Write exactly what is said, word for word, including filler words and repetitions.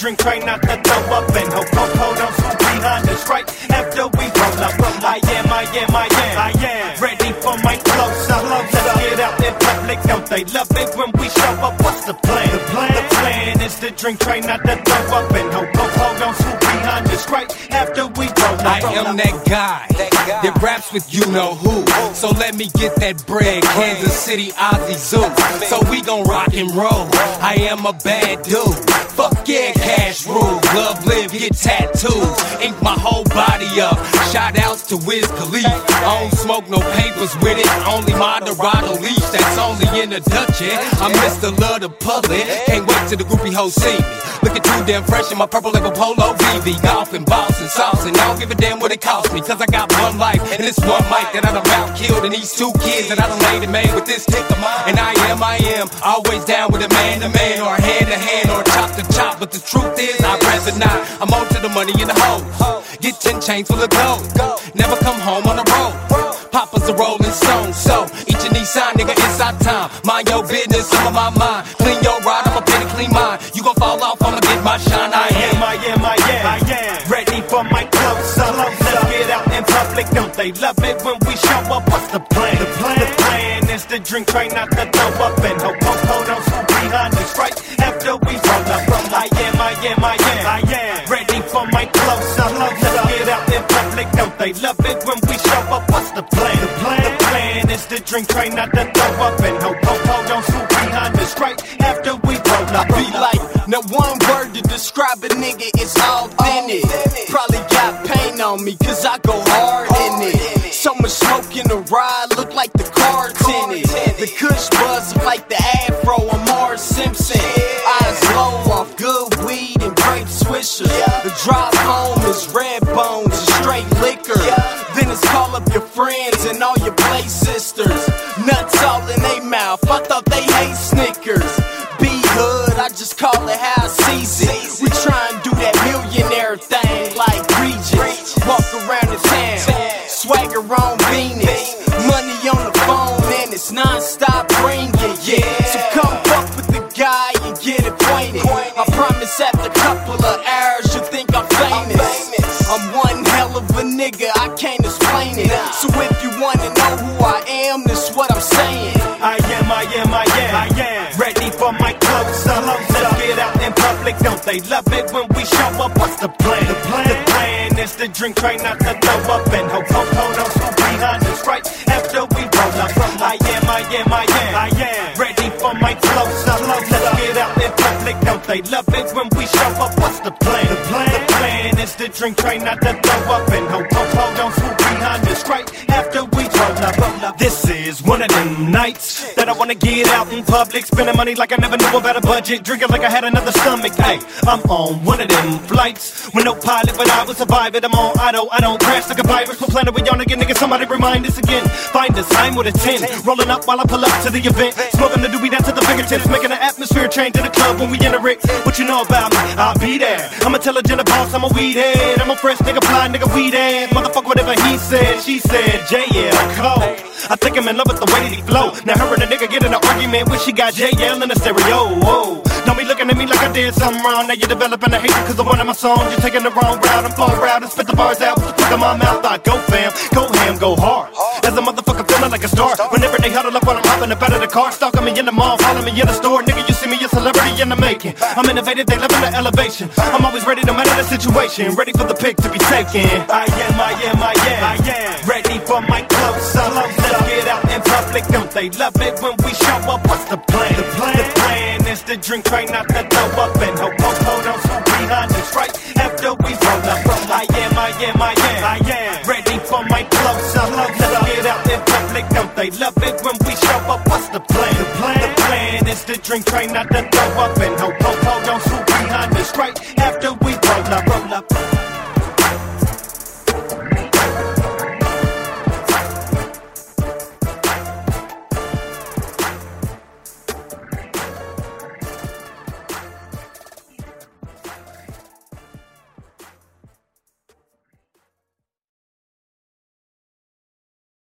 drink train, not the throw up. And hope, hope, hold on, who's behind us right after we roll up. I am, I am, I am, I am ready for my close-up. Let's get out in public, don't they love it when we show up? What's the plan? The plan, the plan is to drink train, not the throw up. And hope, hope, hold on, who's behind us right after we roll up. I am that guy that raps with you know who. So let me get that bread, Kansas City, Ozzy Zoo. So we gon' rock and roll. I am a bad dude. Fuck yeah, cash rules. Love, live, get tattoos. Ink my whole body up. Shout outs to Wiz Khalifa. I don't smoke no papers with it. Only my Dorado leaf. That's only in the Dutch, yeah. I'm Mister Love the Public. Can't wait till the groupie hoes see me. Looking too damn fresh in my purple label polo V V. Golf and boss and sauce. And I don't give a damn what it costs me. Cause I got one life and it's one mic that I done about killed. And these two kids that I done laid and made with this dick of mine. And I am, I am always down with a man to man or a hand to hand or a chop to chop. But the truth is I'd rather not. I'm on to the money in the hole. Get ten chains full of gold. Never come home on the road. Papa's a rolling stone. So each of these sign, nigga, it's our time. Mind your business, I'm on my mind. Clean your ride, I'ma pay to clean mine. You gon' fall off, I'ma get my shine. I am, I am, I am, I am ready for my close-up. Let's get out in public, don't they love it when we show up? What's the plan? The plan, the plan is to drink train, not to throw up. And hope, hope, hold on, who's behind us right after we roll up. I am, I am, I am, I am ready for my close-up. Let's get out in public, don't they love it when we show up? What's the plan? The plan, the plan is to drink train, not to throw up. And hope, hope, hold on, who's behind us right after we roll up. I be like, now one word to describe a nigga is authentic. Probably got pain on me cause I go hard in it. So much smoke in the ride, look like the car tinted. The kush buzz like the afro of Mars Simpson. Eyes low off good weed and grape swishers. The drive home is red bones and straight liquor. Then it's call up your friends and all your play sisters. Nuts all in they mouth, I thought they hate Snickers. B-Hood, I just call it how I sees it. We try and do that millionaire thing like Regis. Walk around the town, swagger on Venus. Money on the phone and it's non-stop ringing, yeah. So come fuck with the guy and get acquainted. I promise after a couple of hours you'll think I'm famous. I'm one hell of a nigga, I can't explain it. So if you wanna know who I am, this what I'm saying. I am, I am, I am, I am ready for my close-up. Let's get out in public, don't they love it when we show up? What's the plan? The plan, the plan is to drink train, not to throw up. And hope, hope, hold on, who's behind us right after we roll up. I am, I am, I am, I am ready for my close-up. Let's get out in public, don't they love it when we show up? What's the plan? The plan, the plan is to drink train, not to throw up. And hope, hope, hold on, who's behind us right after we roll up. This is one of them nights that I wanna get out in public, spending money like I never knew about a budget, drinking like I had another stomach. Hey, I'm on one of them flights with no pilot, but I will survive it. I'm on auto, I don't crash like a virus. What planet we on again, nigga? Somebody remind us again. Find us, I'm with a ten, rolling up while I pull up to the event, smoking the doobie down to the fingertips, making the atmosphere change in the club when we enter it. What you know about me? I'll be there. I'm intelligent boss, I'm a weed head. I'm a fresh nigga, fly nigga, weed head. Motherfucker, whatever he said, she said, J L Cole. I think I'm in love with the way that he flow. Now her and a nigga get in an argument when she got J L in the stereo. Whoa. Don't be looking at me like I did something wrong. Now you're developing a hatred cause of one of my songs. You're taking the wrong route. I'm flowing route and spit the bars out with the fuck in my mouth. I go fam, go ham, go hard. As a motherfucker feeling like a star. Whenever they huddle up when I'm hopping up out of the car, stalking me in the mall, follow me in the store. Nigga, you see me a celebrity in the making. I'm innovative, they live in the elevation. I'm always ready no matter the situation. Ready for the pick to be taken. I am, I am, I am, I am ready for my close-up. Let's get out in public, don't they love it when we show up? What's the plan? The plan, the plan is to drink train, not to throw up. And hope, hope, hold on, who's behind us right after we roll up. I am, I am, I am, I am ready for my close-up. Let's get out in public, don't they love it when we show up? What's the plan? The plan, the plan is to drink train, not to throw up.